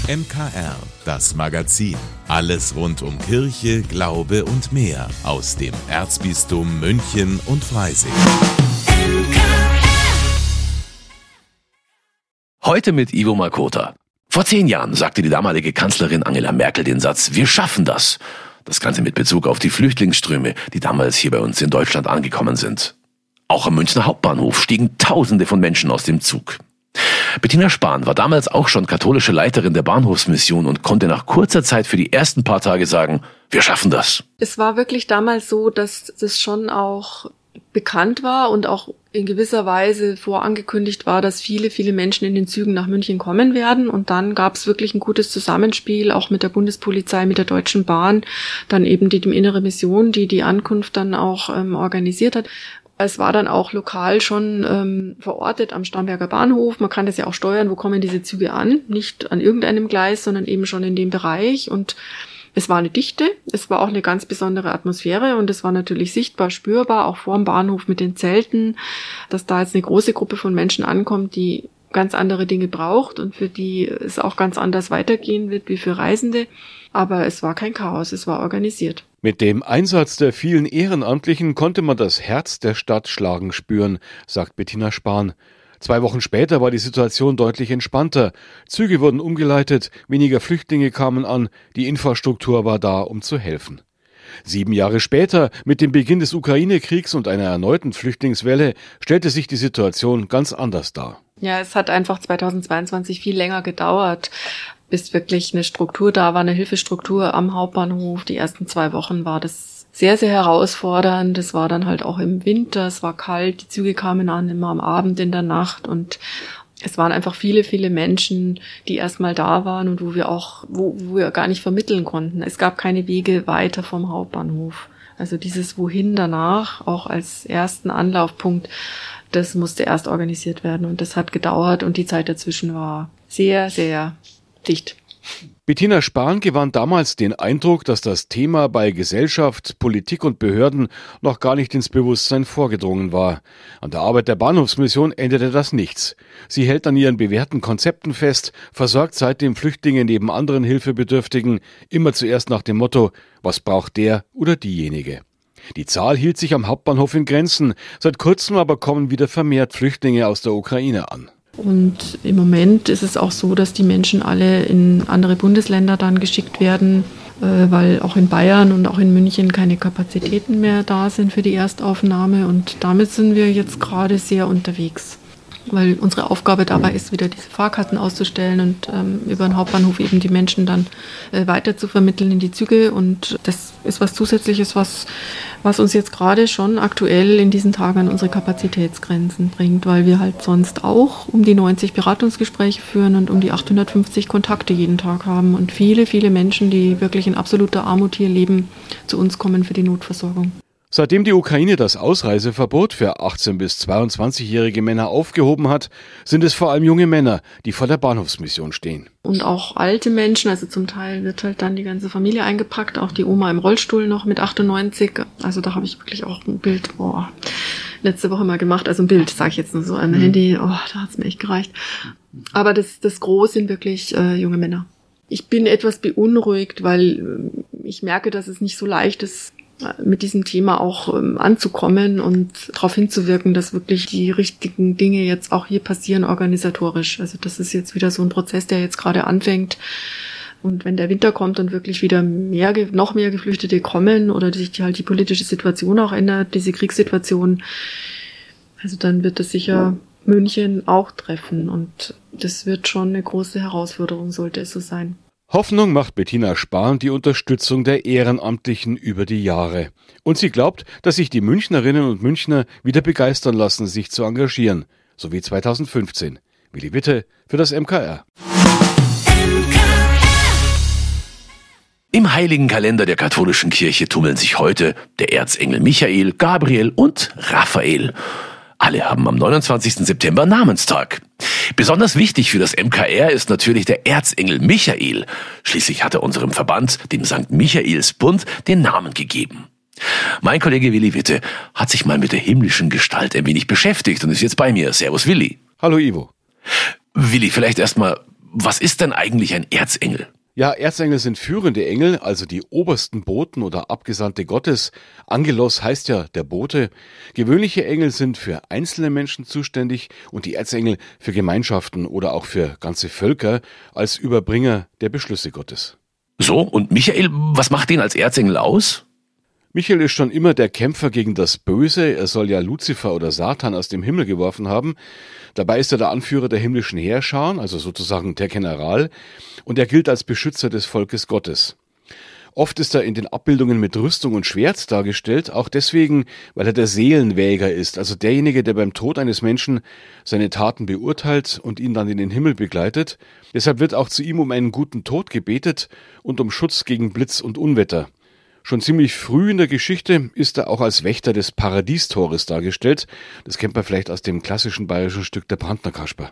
MKR, das Magazin. Alles rund um Kirche, Glaube und mehr aus dem Erzbistum München und Freising. Heute mit Ivo Makota. Vor 10 Jahren sagte die damalige Kanzlerin Angela Merkel den Satz: Wir schaffen das. Das Ganze mit Bezug auf die Flüchtlingsströme, die damals hier bei uns in Deutschland angekommen sind. Auch am Münchner Hauptbahnhof stiegen Tausende von Menschen aus dem Zug. Bettina Spahn war damals auch schon katholische Leiterin der Bahnhofsmission und konnte nach kurzer Zeit für die ersten paar Tage sagen: Wir schaffen das. Es war wirklich damals so, dass das schon auch bekannt war und auch in gewisser Weise vorangekündigt war, dass viele, viele Menschen in den Zügen nach München kommen werden. Und dann gab es wirklich ein gutes Zusammenspiel, auch mit der Bundespolizei, mit der Deutschen Bahn, dann eben die Innere Mission, die Ankunft dann auch organisiert hat. Es war dann auch lokal schon verortet am Starnberger Bahnhof. Man kann das ja auch steuern, wo kommen diese Züge an. Nicht an irgendeinem Gleis, sondern eben schon in dem Bereich. Und es war eine Dichte, es war auch eine ganz besondere Atmosphäre und es war natürlich sichtbar, spürbar, auch vor dem Bahnhof mit den Zelten, dass da jetzt eine große Gruppe von Menschen ankommt, die ganz andere Dinge braucht und für die es auch ganz anders weitergehen wird wie für Reisende. Aber es war kein Chaos, es war organisiert. Mit dem Einsatz der vielen Ehrenamtlichen konnte man das Herz der Stadt schlagen spüren, sagt Bettina Spahn. 2 Wochen später war die Situation deutlich entspannter. Züge wurden umgeleitet, weniger Flüchtlinge kamen an, die Infrastruktur war da, um zu helfen. 7 Jahre später, mit dem Beginn des Ukraine-Kriegs und einer erneuten Flüchtlingswelle, stellte sich die Situation ganz anders dar. Ja, es hat einfach 2022 viel länger gedauert, bis wirklich eine Struktur da war, eine Hilfestruktur am Hauptbahnhof. Die ersten 2 Wochen war das sehr, sehr herausfordernd. Es war dann halt auch im Winter, es war kalt, die Züge kamen an, immer am Abend, in der Nacht und es waren einfach viele, viele Menschen, die erstmal da waren und wo wir gar nicht vermitteln konnten. Es gab keine Wege weiter vom Hauptbahnhof. Also dieses Wohin danach, auch als ersten Anlaufpunkt, das musste erst organisiert werden und das hat gedauert und die Zeit dazwischen war sehr, sehr dicht. Bettina Spahn gewann damals den Eindruck, dass das Thema bei Gesellschaft, Politik und Behörden noch gar nicht ins Bewusstsein vorgedrungen war. An der Arbeit der Bahnhofsmission änderte das nichts. Sie hält an ihren bewährten Konzepten fest, versorgt seitdem Flüchtlinge neben anderen Hilfebedürftigen, immer zuerst nach dem Motto: Was braucht der oder diejenige? Die Zahl hielt sich am Hauptbahnhof in Grenzen. Seit kurzem aber kommen wieder vermehrt Flüchtlinge aus der Ukraine an. Und im Moment ist es auch so, dass die Menschen alle in andere Bundesländer dann geschickt werden, weil auch in Bayern und auch in München keine Kapazitäten mehr da sind für die Erstaufnahme. Und damit sind wir jetzt gerade sehr unterwegs, weil unsere Aufgabe dabei ist, wieder diese Fahrkarten auszustellen und über den Hauptbahnhof eben die Menschen dann weiter zu vermitteln in die Züge. Und das ist was Zusätzliches, was uns jetzt gerade schon aktuell in diesen Tagen an unsere Kapazitätsgrenzen bringt, weil wir halt sonst auch um die 90 Beratungsgespräche führen und um die 850 Kontakte jeden Tag haben. Und viele, viele Menschen, die wirklich in absoluter Armut hier leben, zu uns kommen für die Notversorgung. Seitdem die Ukraine das Ausreiseverbot für 18- bis 22-jährige Männer aufgehoben hat, sind es vor allem junge Männer, die vor der Bahnhofsmission stehen. Und auch alte Menschen, also zum Teil wird halt dann die ganze Familie eingepackt, auch die Oma im Rollstuhl noch mit 98. Also da habe ich wirklich auch ein Bild, letzte Woche mal gemacht, also ein Bild, sage ich jetzt nur so, ein Handy, da hat es mir echt gereicht. Aber das Gros sind wirklich junge Männer. Ich bin etwas beunruhigt, weil ich merke, dass es nicht so leicht ist, mit diesem Thema auch anzukommen und darauf hinzuwirken, dass wirklich die richtigen Dinge jetzt auch hier passieren organisatorisch. Also das ist jetzt wieder so ein Prozess, der jetzt gerade anfängt. Und wenn der Winter kommt und wirklich wieder noch mehr Geflüchtete kommen oder sich die politische Situation auch ändert, diese Kriegssituation, also dann wird das sicher München auch treffen. Und das wird schon eine große Herausforderung, sollte es so sein. Hoffnung macht Bettina Spahn die Unterstützung der Ehrenamtlichen über die Jahre. Und sie glaubt, dass sich die Münchnerinnen und Münchner wieder begeistern lassen, sich zu engagieren. So wie 2015. Willi Witte für das MKR. Im heiligen Kalender der katholischen Kirche tummeln sich heute der Erzengel Michael, Gabriel und Raphael. Alle haben am 29. September Namenstag. Besonders wichtig für das MKR ist natürlich der Erzengel Michael. Schließlich hat er unserem Verband, dem St. Michaelsbund, den Namen gegeben. Mein Kollege Willi Witte hat sich mal mit der himmlischen Gestalt ein wenig beschäftigt und ist jetzt bei mir. Servus Willi. Hallo Ivo. Willi, vielleicht erstmal, was ist denn eigentlich ein Erzengel? Ja, Erzengel sind führende Engel, also die obersten Boten oder Abgesandte Gottes. Angelos heißt ja der Bote. Gewöhnliche Engel sind für einzelne Menschen zuständig und die Erzengel für Gemeinschaften oder auch für ganze Völker als Überbringer der Beschlüsse Gottes. So, und Michael, was macht den als Erzengel aus? Michael ist schon immer der Kämpfer gegen das Böse. Er soll ja Luzifer oder Satan aus dem Himmel geworfen haben. Dabei ist er der Anführer der himmlischen Heerscharen, also sozusagen der General, und er gilt als Beschützer des Volkes Gottes. Oft ist er in den Abbildungen mit Rüstung und Schwert dargestellt, auch deswegen, weil er der Seelenwäger ist, also derjenige, der beim Tod eines Menschen seine Taten beurteilt und ihn dann in den Himmel begleitet. Deshalb wird auch zu ihm um einen guten Tod gebetet und um Schutz gegen Blitz und Unwetter. Schon ziemlich früh in der Geschichte ist er auch als Wächter des Paradiestores dargestellt. Das kennt man vielleicht aus dem klassischen bayerischen Stück Der Brandner-Kasper.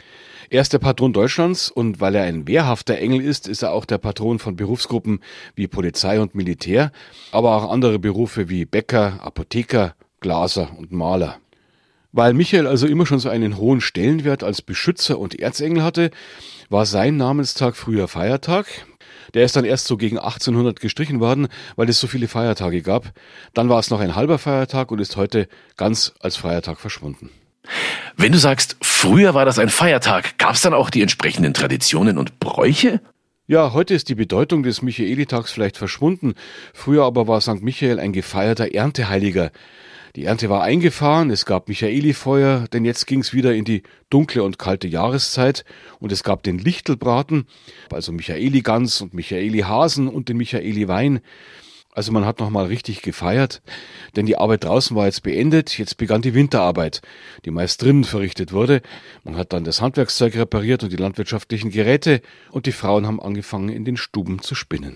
Er ist der Patron Deutschlands und weil er ein wehrhafter Engel ist, ist er auch der Patron von Berufsgruppen wie Polizei und Militär, aber auch andere Berufe wie Bäcker, Apotheker, Glaser und Maler. Weil Michael also immer schon so einen hohen Stellenwert als Beschützer und Erzengel hatte, war sein Namenstag früher Feiertag. Der ist dann erst so gegen 1800 gestrichen worden, weil es so viele Feiertage gab. Dann war es noch ein halber Feiertag und ist heute ganz als Feiertag verschwunden. Wenn du sagst, früher war das ein Feiertag, gab es dann auch die entsprechenden Traditionen und Bräuche? Ja, heute ist die Bedeutung des Michaelitags vielleicht verschwunden. Früher aber war St. Michael ein gefeierter Ernteheiliger. Die Ernte war eingefahren, es gab Michaelifeuer, denn jetzt ging's wieder in die dunkle und kalte Jahreszeit und es gab den Lichtelbraten, also Michaeligans und Michaelihasen und den Michaeliwein. Also man hat nochmal richtig gefeiert, denn die Arbeit draußen war jetzt beendet, jetzt begann die Winterarbeit, die meist drinnen verrichtet wurde. Man hat dann das Handwerkszeug repariert und die landwirtschaftlichen Geräte und die Frauen haben angefangen in den Stuben zu spinnen.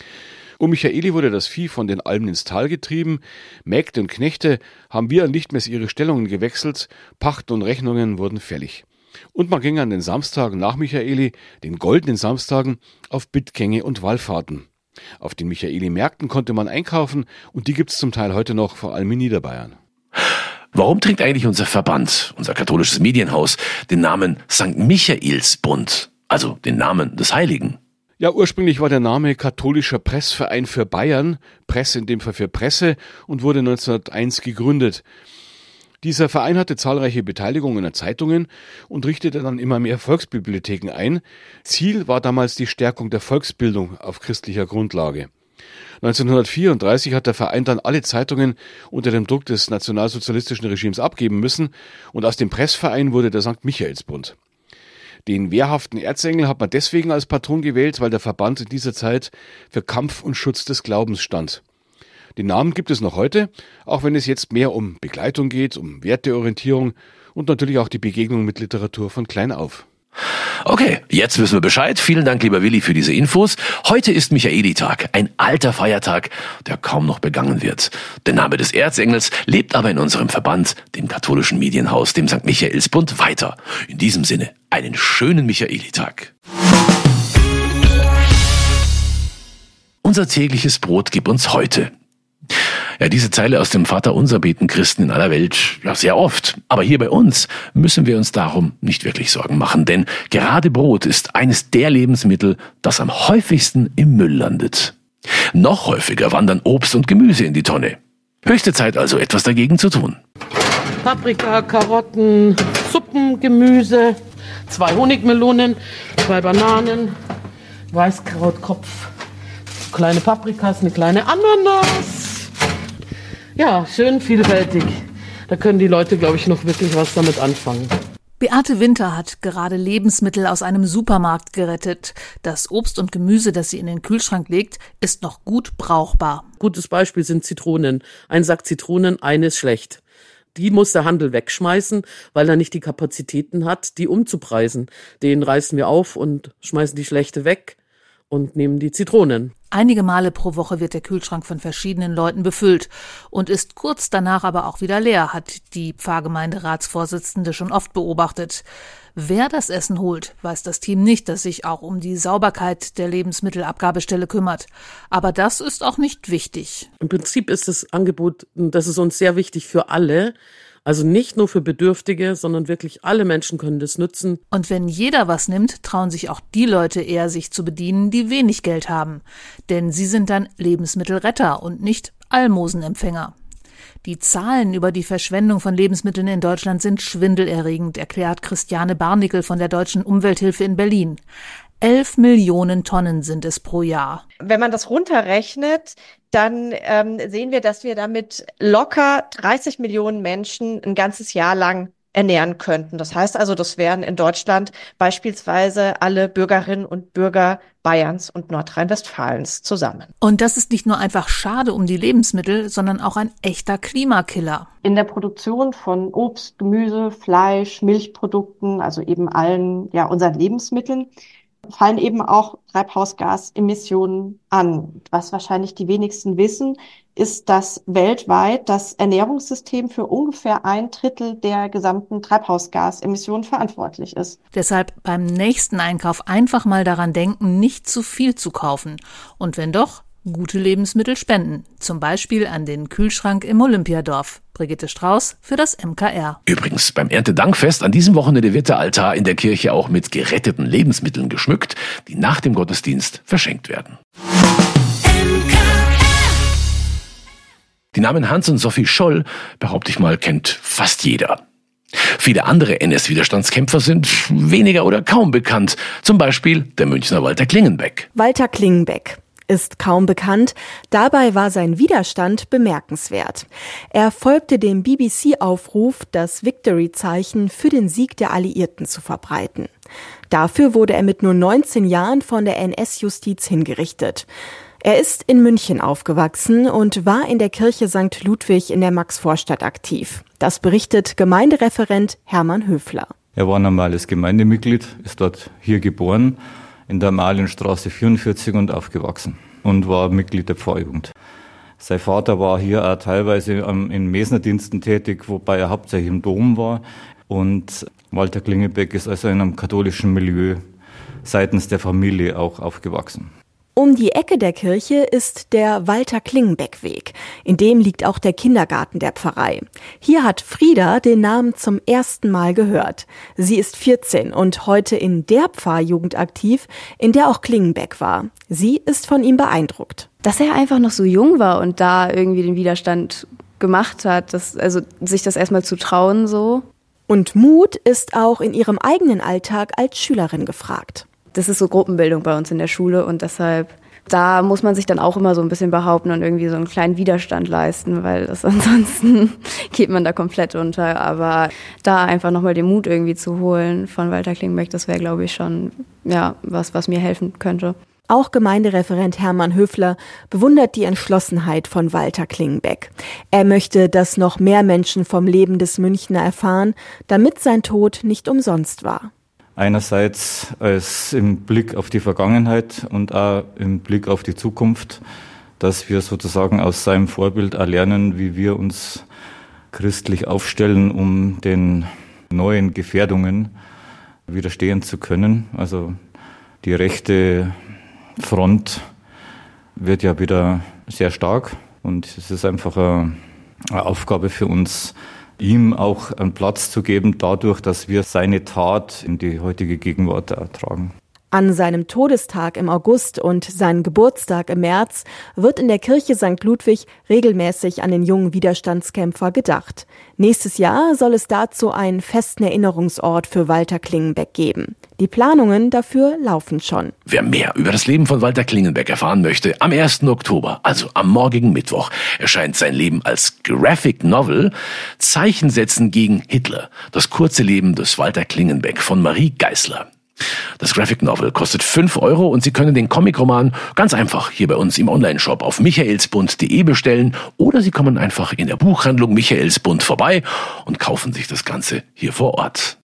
Um Michaeli wurde das Vieh von den Almen ins Tal getrieben, Mägde und Knechte haben wie an Lichtmess ihre Stellungen gewechselt, Pachten und Rechnungen wurden fällig. Und man ging an den Samstagen nach Michaeli, den goldenen Samstagen, auf Bittgänge und Wallfahrten. Auf den Michaeli-Märkten konnte man einkaufen und die gibt's zum Teil heute noch, vor allem in Niederbayern. Warum trägt eigentlich unser Verband, unser katholisches Medienhaus, den Namen St. Michaelsbund, also den Namen des Heiligen? Ja, ursprünglich war der Name Katholischer Pressverein für Bayern, Presse in dem Fall für Presse, und wurde 1901 gegründet. Dieser Verein hatte zahlreiche Beteiligungen an Zeitungen und richtete dann immer mehr Volksbibliotheken ein. Ziel war damals die Stärkung der Volksbildung auf christlicher Grundlage. 1934 hat der Verein dann alle Zeitungen unter dem Druck des nationalsozialistischen Regimes abgeben müssen und aus dem Pressverein wurde der St. Michaelsbund. Den wehrhaften Erzengel hat man deswegen als Patron gewählt, weil der Verband in dieser Zeit für Kampf und Schutz des Glaubens stand. Den Namen gibt es noch heute, auch wenn es jetzt mehr um Begleitung geht, um Werteorientierung und natürlich auch die Begegnung mit Literatur von klein auf. Okay, jetzt wissen wir Bescheid. Vielen Dank, lieber Willi, für diese Infos. Heute ist Michaelitag, ein alter Feiertag, der kaum noch begangen wird. Der Name des Erzengels lebt aber in unserem Verband, dem katholischen Medienhaus, dem St. Michaelsbund, weiter. In diesem Sinne, einen schönen Michaelitag. Unser tägliches Brot gib uns heute. Ja, diese Zeile aus dem Vaterunser beten Christen in aller Welt ja sehr oft. Aber hier bei uns müssen wir uns darum nicht wirklich Sorgen machen, denn gerade Brot ist eines der Lebensmittel, das am häufigsten im Müll landet. Noch häufiger wandern Obst und Gemüse in die Tonne. Höchste Zeit also, etwas dagegen zu tun. Paprika, Karotten, Suppen, Gemüse, 2 Honigmelonen, 2 Bananen, Weißkrautkopf, kleine Paprikas, eine kleine Ananas. Ja, schön vielfältig. Da können die Leute, glaube ich, noch wirklich was damit anfangen. Beate Winter hat gerade Lebensmittel aus einem Supermarkt gerettet. Das Obst und Gemüse, das sie in den Kühlschrank legt, ist noch gut brauchbar. Gutes Beispiel sind Zitronen. Ein Sack Zitronen, eine ist schlecht. Die muss der Handel wegschmeißen, weil er nicht die Kapazitäten hat, die umzupreisen. Den reißen wir auf und schmeißen die schlechte weg und nehmen die Zitronen. Einige Male pro Woche wird der Kühlschrank von verschiedenen Leuten befüllt und ist kurz danach aber auch wieder leer, hat die Pfarrgemeinderatsvorsitzende schon oft beobachtet. Wer das Essen holt, weiß das Team nicht, das sich auch um die Sauberkeit der Lebensmittelabgabestelle kümmert. Aber das ist auch nicht wichtig. Im Prinzip ist das Angebot, das ist uns sehr wichtig für alle. Also nicht nur für Bedürftige, sondern wirklich alle Menschen können das nutzen. Und wenn jeder was nimmt, trauen sich auch die Leute eher, sich zu bedienen, die wenig Geld haben. Denn sie sind dann Lebensmittelretter und nicht Almosenempfänger. Die Zahlen über die Verschwendung von Lebensmitteln in Deutschland sind schwindelerregend, erklärt Christiane Barnickel von der Deutschen Umwelthilfe in Berlin. 11 Millionen Tonnen sind es pro Jahr. Wenn man das runterrechnet, dann sehen wir, dass wir damit locker 30 Millionen Menschen ein ganzes Jahr lang ernähren könnten. Das heißt also, das wären in Deutschland beispielsweise alle Bürgerinnen und Bürger Bayerns und Nordrhein-Westfalens zusammen. Und das ist nicht nur einfach schade um die Lebensmittel, sondern auch ein echter Klimakiller. In der Produktion von Obst, Gemüse, Fleisch, Milchprodukten, also eben allen unseren Lebensmitteln, fallen eben auch Treibhausgasemissionen an. Was wahrscheinlich die wenigsten wissen, ist, dass weltweit das Ernährungssystem für ungefähr 1/3 der gesamten Treibhausgasemissionen verantwortlich ist. Deshalb beim nächsten Einkauf einfach mal daran denken, nicht zu viel zu kaufen. Und wenn doch, gute Lebensmittel spenden. Zum Beispiel an den Kühlschrank im Olympiadorf. Brigitte Strauß für das MKR. Übrigens, beim Erntedankfest an diesem Wochenende wird der Altar in der Kirche auch mit geretteten Lebensmitteln geschmückt, die nach dem Gottesdienst verschenkt werden. Die Namen Hans und Sophie Scholl, behaupte ich mal, kennt fast jeder. Viele andere NS-Widerstandskämpfer sind weniger oder kaum bekannt. Zum Beispiel der Münchner Walter Klingenbeck. Walter Klingenbeck ist kaum bekannt, dabei war sein Widerstand bemerkenswert. Er folgte dem BBC-Aufruf, das Victory-Zeichen für den Sieg der Alliierten zu verbreiten. Dafür wurde er mit nur 19 Jahren von der NS-Justiz hingerichtet. Er ist in München aufgewachsen und war in der Kirche St. Ludwig in der Maxvorstadt aktiv. Das berichtet Gemeindereferent Hermann Höfler. Er war normales Gemeindemitglied, ist dort hier geboren, in der Amalienstraße 44 und aufgewachsen und war Mitglied der Pfarrjugend. Sein Vater war hier auch teilweise in Mesnerdiensten tätig, wobei er hauptsächlich im Dom war. Und Walter Klingenbeck ist also in einem katholischen Milieu seitens der Familie auch aufgewachsen. Um die Ecke der Kirche ist der Walter-Klingenbeck-Weg. In dem liegt auch der Kindergarten der Pfarrei. Hier hat Frieda den Namen zum ersten Mal gehört. Sie ist 14 und heute in der Pfarrjugend aktiv, in der auch Klingenbeck war. Sie ist von ihm beeindruckt. Dass er einfach noch so jung war und da irgendwie den Widerstand gemacht hat, sich das erstmal zu trauen so. Und Mut ist auch in ihrem eigenen Alltag als Schülerin gefragt. Das ist so Gruppenbildung bei uns in der Schule und deshalb, da muss man sich dann auch immer so ein bisschen behaupten und irgendwie so einen kleinen Widerstand leisten, weil ansonsten geht man da komplett unter. Aber da einfach nochmal den Mut irgendwie zu holen von Walter Klingenbeck, das wäre, glaube ich, schon was mir helfen könnte. Auch Gemeindereferent Hermann Höfler bewundert die Entschlossenheit von Walter Klingenbeck. Er möchte, dass noch mehr Menschen vom Leben des Münchner erfahren, damit sein Tod nicht umsonst war. Einerseits als im Blick auf die Vergangenheit und auch im Blick auf die Zukunft, dass wir sozusagen aus seinem Vorbild erlernen, wie wir uns christlich aufstellen, um den neuen Gefährdungen widerstehen zu können. Also die rechte Front wird ja wieder sehr stark und es ist einfach eine Aufgabe für uns, ihm auch einen Platz zu geben, dadurch, dass wir seine Tat in die heutige Gegenwart tragen. An seinem Todestag im August und seinen Geburtstag im März wird in der Kirche St. Ludwig regelmäßig an den jungen Widerstandskämpfer gedacht. Nächstes Jahr soll es dazu einen festen Erinnerungsort für Walter Klingenbeck geben. Die Planungen dafür laufen schon. Wer mehr über das Leben von Walter Klingenbeck erfahren möchte, am 1. Oktober, also am morgigen Mittwoch, erscheint sein Leben als Graphic Novel Zeichen setzen gegen Hitler. Das kurze Leben des Walter Klingenbeck von Marie Geisler. Das Graphic Novel kostet 5 € und Sie können den Comicroman ganz einfach hier bei uns im Onlineshop auf michaelsbund.de bestellen oder Sie kommen einfach in der Buchhandlung Michaelsbund vorbei und kaufen sich das Ganze hier vor Ort.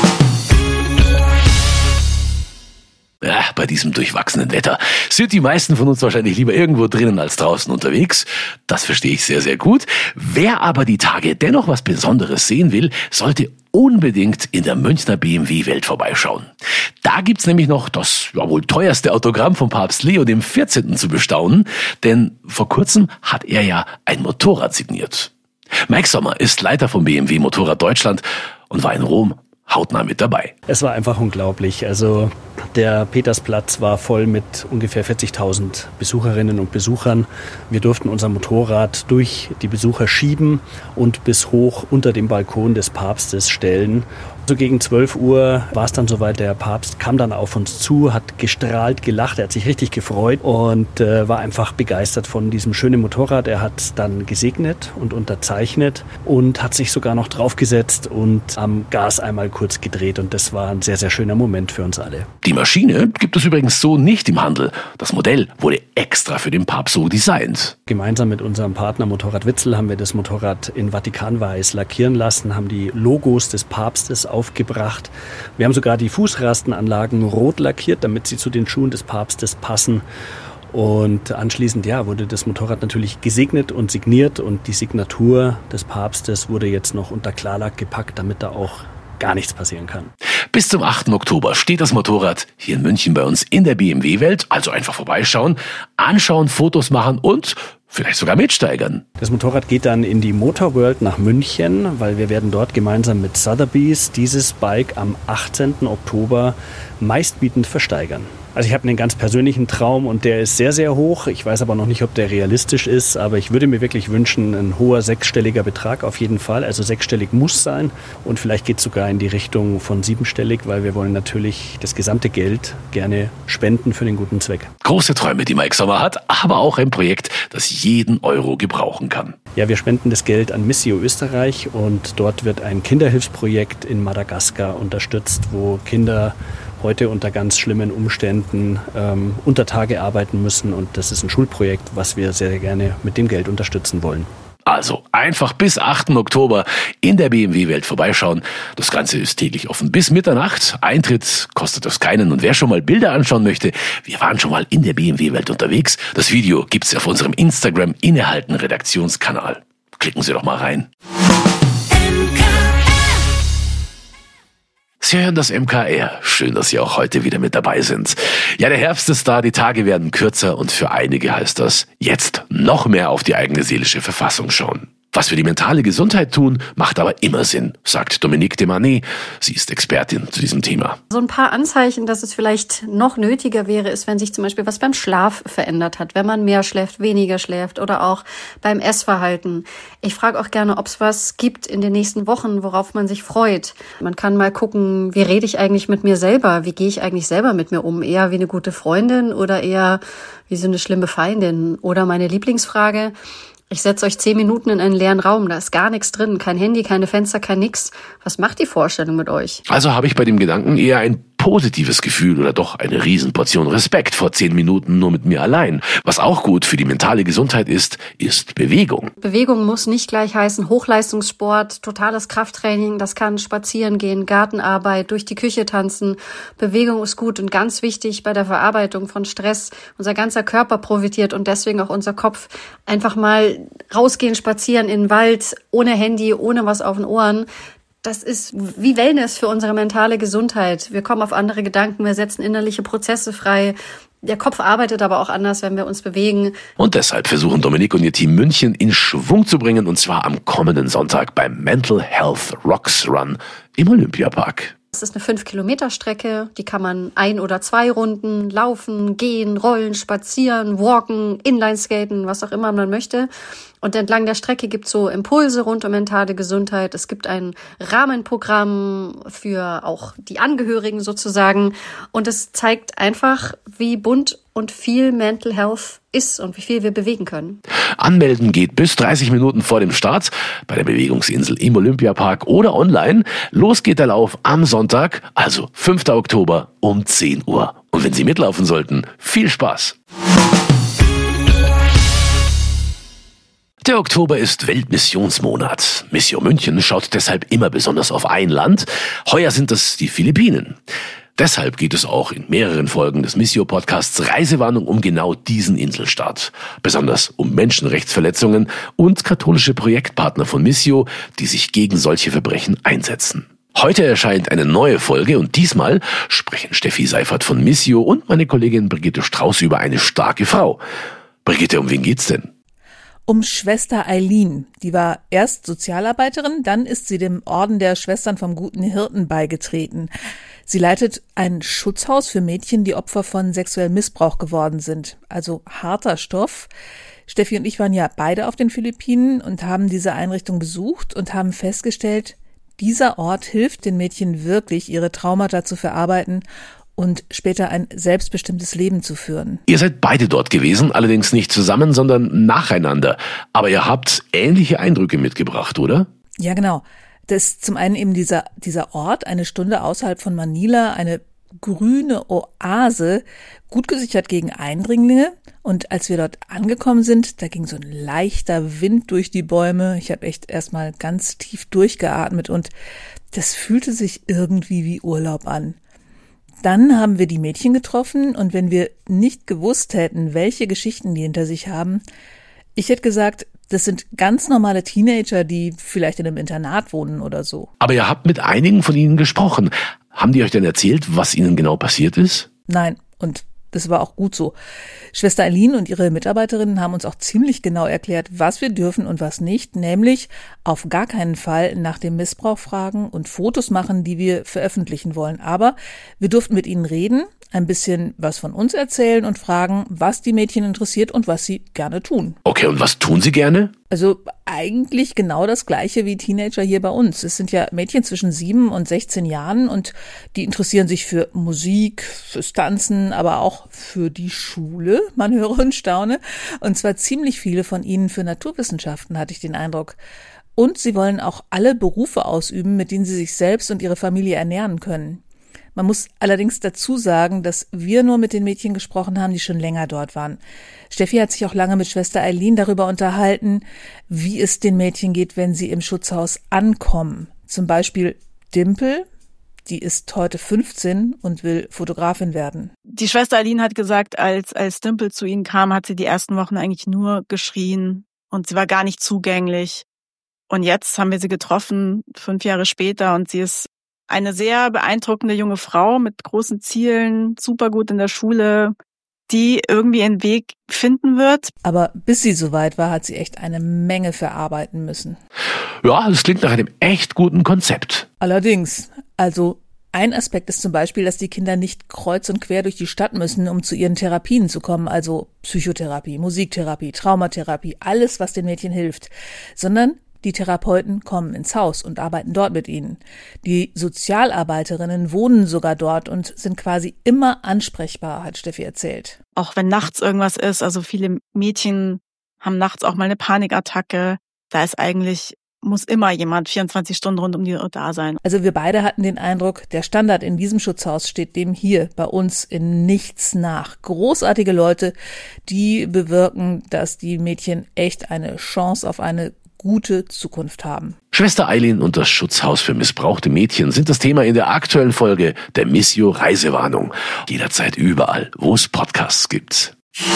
Ja, bei diesem durchwachsenen Wetter sind die meisten von uns wahrscheinlich lieber irgendwo drinnen als draußen unterwegs. Das verstehe ich sehr, sehr gut. Wer aber die Tage dennoch was Besonderes sehen will, sollte unbedingt in der Münchner BMW-Welt vorbeischauen. Da gibt's nämlich noch das wohl teuerste Autogramm von Papst Leo dem 14. zu bestaunen, denn vor kurzem hat er ja ein Motorrad signiert. Mike Sommer ist Leiter vom BMW Motorrad Deutschland und war in Rom hautnah mit dabei. Es war einfach unglaublich. Also der Petersplatz war voll mit ungefähr 40.000 Besucherinnen und Besuchern. Wir durften unser Motorrad durch die Besucher schieben und bis hoch unter dem Balkon des Papstes stellen. So gegen 12 Uhr war es dann soweit, der Papst kam dann auf uns zu, hat gestrahlt, gelacht, er hat sich richtig gefreut und war einfach begeistert von diesem schönen Motorrad. Er hat es dann gesegnet und unterzeichnet und hat sich sogar noch draufgesetzt und am Gas einmal kurz gedreht und das war ein sehr, sehr schöner Moment für uns alle. Die Maschine gibt es übrigens so nicht im Handel. Das Modell wurde extra für den Papst so designt. Gemeinsam mit unserem Partner Motorrad Witzel haben wir das Motorrad in Vatikanweiß lackieren lassen, haben die Logos des Papstes aufgebracht. Wir haben sogar die Fußrastenanlagen rot lackiert, damit sie zu den Schuhen des Papstes passen. Und anschließend wurde das Motorrad natürlich gesegnet und signiert und die Signatur des Papstes wurde jetzt noch unter Klarlack gepackt, damit da auch gar nichts passieren kann. Bis zum 8. Oktober steht das Motorrad hier in München bei uns in der BMW-Welt. Also einfach vorbeischauen, anschauen, Fotos machen und vielleicht sogar mitsteigern. Das Motorrad geht dann in die Motor World nach München, weil wir werden dort gemeinsam mit Sotheby's dieses Bike am 18. Oktober meistbietend versteigern. Also ich habe einen ganz persönlichen Traum und der ist sehr, sehr hoch. Ich weiß aber noch nicht, ob der realistisch ist, aber ich würde mir wirklich wünschen, ein hoher sechsstelliger Betrag auf jeden Fall. Also sechsstellig muss sein und vielleicht geht es sogar in die Richtung von siebenstellig, weil wir wollen natürlich das gesamte Geld gerne spenden für den guten Zweck. Große Träume, die Mike Sommer hat, aber auch ein Projekt, das jeden Euro gebrauchen kann. Ja, wir spenden das Geld an Missio Österreich und dort wird ein Kinderhilfsprojekt in Madagaskar unterstützt, wo Kinder heute unter ganz schlimmen Umständen unter Tage arbeiten müssen. Und das ist ein Schulprojekt, was wir sehr, sehr gerne mit dem Geld unterstützen wollen. Also einfach bis 8. Oktober in der BMW-Welt vorbeischauen. Das Ganze ist täglich offen bis Mitternacht. Eintritt kostet das keinen. Und wer schon mal Bilder anschauen möchte, wir waren schon mal in der BMW-Welt unterwegs. Das Video gibt's auf unserem Instagram Innehalten Redaktionskanal. Klicken Sie doch mal rein. Sie hören das MKR. Schön, dass Sie auch heute wieder mit dabei sind. Ja, der Herbst ist da, die Tage werden kürzer und für einige heißt das, jetzt noch mehr auf die eigene seelische Verfassung schauen. Was für die mentale Gesundheit tun, macht aber immer Sinn, sagt Dominique Demanet. Sie ist Expertin zu diesem Thema. So ein paar Anzeichen, dass es vielleicht noch nötiger wäre, ist, wenn sich zum Beispiel was beim Schlaf verändert hat. Wenn man mehr schläft, weniger schläft oder auch beim Essverhalten. Ich frage auch gerne, ob es was gibt in den nächsten Wochen, worauf man sich freut. Man kann mal gucken, wie rede ich eigentlich mit mir selber? Wie gehe ich eigentlich selber mit mir um? Eher wie eine gute Freundin oder eher wie so eine schlimme Feindin? Oder meine Lieblingsfrage: Ich setze euch 10 Minuten in einen leeren Raum, da ist gar nichts drin, kein Handy, keine Fenster, kein nix. Was macht die Vorstellung mit euch? Also habe ich bei dem Gedanken eher ein positives Gefühl oder doch eine Riesenportion Respekt vor 10 Minuten nur mit mir allein. Was auch gut für die mentale Gesundheit ist Bewegung. Bewegung muss nicht gleich heißen Hochleistungssport, totales Krafttraining. Das kann spazieren gehen, Gartenarbeit, durch die Küche tanzen. Bewegung ist gut und ganz wichtig bei der Verarbeitung von Stress. Unser ganzer Körper profitiert und deswegen auch unser Kopf. Einfach mal rausgehen, spazieren in den Wald, ohne Handy, ohne was auf den Ohren. Das ist wie Wellness für unsere mentale Gesundheit. Wir kommen auf andere Gedanken, wir setzen innerliche Prozesse frei. Der Kopf arbeitet aber auch anders, wenn wir uns bewegen. Und deshalb versuchen Dominique und ihr Team München in Schwung zu bringen, und zwar am kommenden Sonntag beim Mental Health Rocks Run im Olympiapark. Das ist eine 5-Kilometer-Strecke, die kann man 1 oder 2 Runden laufen, gehen, rollen, spazieren, walken, Inlineskaten, was auch immer man möchte. Und entlang der Strecke gibt es so Impulse rund um mentale Gesundheit. Es gibt ein Rahmenprogramm für auch die Angehörigen sozusagen. Und es zeigt einfach, wie bunt und viel Mental Health ist und wie viel wir bewegen können. Anmelden geht bis 30 Minuten vor dem Start bei der Bewegungsinsel im Olympiapark oder online. Los geht der Lauf am Sonntag, also 5. Oktober um 10 Uhr. Und wenn Sie mitlaufen sollten, viel Spaß! Der Oktober ist Weltmissionsmonat. Mission München schaut deshalb immer besonders auf ein Land. Heuer sind es die Philippinen. Deshalb geht es auch in mehreren Folgen des Missio-Podcasts Reisewarnung um genau diesen Inselstaat. Besonders um Menschenrechtsverletzungen und katholische Projektpartner von Missio, die sich gegen solche Verbrechen einsetzen. Heute erscheint eine neue Folge und diesmal sprechen Steffi Seifert von Missio und meine Kollegin Brigitte Strauß über eine starke Frau. Brigitte, um wen geht's denn? um Schwester Eileen. Die war erst Sozialarbeiterin, dann ist sie dem Orden der Schwestern vom Guten Hirten beigetreten. Sie leitet ein Schutzhaus für Mädchen, die Opfer von sexuellem Missbrauch geworden sind. Also harter Stoff. Steffi und ich waren ja beide auf den Philippinen und haben diese Einrichtung besucht und haben festgestellt, dieser Ort hilft den Mädchen wirklich, ihre Traumata zu verarbeiten und später ein selbstbestimmtes Leben zu führen. Ihr seid beide dort gewesen, allerdings nicht zusammen, sondern nacheinander. Aber ihr habt ähnliche Eindrücke mitgebracht, oder? Ja, genau. Das ist zum einen eben dieser Ort, eine Stunde außerhalb von Manila, eine grüne Oase, gut gesichert gegen Eindringlinge. Und als wir dort angekommen sind, da ging so ein leichter Wind durch die Bäume. Ich habe echt erstmal ganz tief durchgeatmet und das fühlte sich irgendwie wie Urlaub an. Dann haben wir die Mädchen getroffen und wenn wir nicht gewusst hätten, welche Geschichten die hinter sich haben, ich hätte gesagt, das sind ganz normale Teenager, die vielleicht in einem Internat wohnen oder so. Aber ihr habt mit einigen von ihnen gesprochen. Haben die euch denn erzählt, was ihnen genau passiert ist? Nein, und das war auch gut so. Schwester Eileen und ihre Mitarbeiterinnen haben uns auch ziemlich genau erklärt, was wir dürfen und was nicht, nämlich auf gar keinen Fall nach dem Missbrauch fragen und Fotos machen, die wir veröffentlichen wollen. Aber wir durften mit ihnen reden, ein bisschen was von uns erzählen und fragen, was die Mädchen interessiert und was sie gerne tun. Okay, und was tun sie gerne? Also eigentlich genau das Gleiche wie Teenager hier bei uns. Es sind ja Mädchen zwischen 7 und 16 Jahren und die interessieren sich für Musik, fürs Tanzen, aber auch für die Schule, man höre und staune. Und zwar ziemlich viele von ihnen für Naturwissenschaften, hatte ich den Eindruck. Und sie wollen auch alle Berufe ausüben, mit denen sie sich selbst und ihre Familie ernähren können. Man muss allerdings dazu sagen, dass wir nur mit den Mädchen gesprochen haben, die schon länger dort waren. Steffi hat sich auch lange mit Schwester Eileen darüber unterhalten, wie es den Mädchen geht, wenn sie im Schutzhaus ankommen. Zum Beispiel Dimpel, die ist heute 15 und will Fotografin werden. Die Schwester Eileen hat gesagt, als Dimpel zu ihnen kam, hat sie die ersten Wochen eigentlich nur geschrien und sie war gar nicht zugänglich. Und jetzt haben wir sie getroffen, 5 Jahre später, und sie ist eine sehr beeindruckende junge Frau mit großen Zielen, super gut in der Schule, die irgendwie einen Weg finden wird. Aber bis sie soweit war, hat sie echt eine Menge verarbeiten müssen. Ja, das klingt nach einem echt guten Konzept. Allerdings, also ein Aspekt ist zum Beispiel, dass die Kinder nicht kreuz und quer durch die Stadt müssen, um zu ihren Therapien zu kommen, also Psychotherapie, Musiktherapie, Traumatherapie, alles, was den Mädchen hilft, sondern die Therapeuten kommen ins Haus und arbeiten dort mit ihnen. Die Sozialarbeiterinnen wohnen sogar dort und sind quasi immer ansprechbar, hat Steffi erzählt. Auch wenn nachts irgendwas ist, also viele Mädchen haben nachts auch mal eine Panikattacke, da ist eigentlich, muss immer jemand 24 Stunden rund um die Uhr da sein. Also wir beide hatten den Eindruck, der Standard in diesem Schutzhaus steht dem hier bei uns in nichts nach. Großartige Leute, die bewirken, dass die Mädchen echt eine Chance auf eine gute Zukunft haben. Schwester Eileen und das Schutzhaus für missbrauchte Mädchen sind das Thema in der aktuellen Folge der Missio Reisewarnung. Jederzeit überall, wo es Podcasts gibt.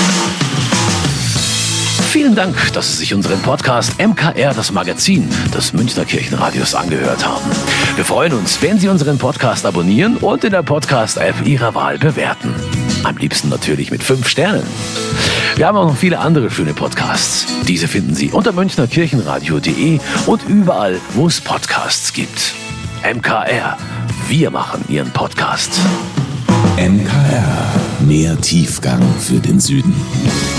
Vielen Dank, dass Sie sich unseren Podcast MKR, das Magazin des Münchner Kirchenradios, angehört haben. Wir freuen uns, wenn Sie unseren Podcast abonnieren und in der Podcast-App Ihrer Wahl bewerten. Am liebsten natürlich mit 5 Sternen. Wir haben auch noch viele andere schöne Podcasts. Diese finden Sie unter münchnerkirchenradio.de und überall, wo es Podcasts gibt. MKR, wir machen Ihren Podcast. MKR, mehr Tiefgang für den Süden.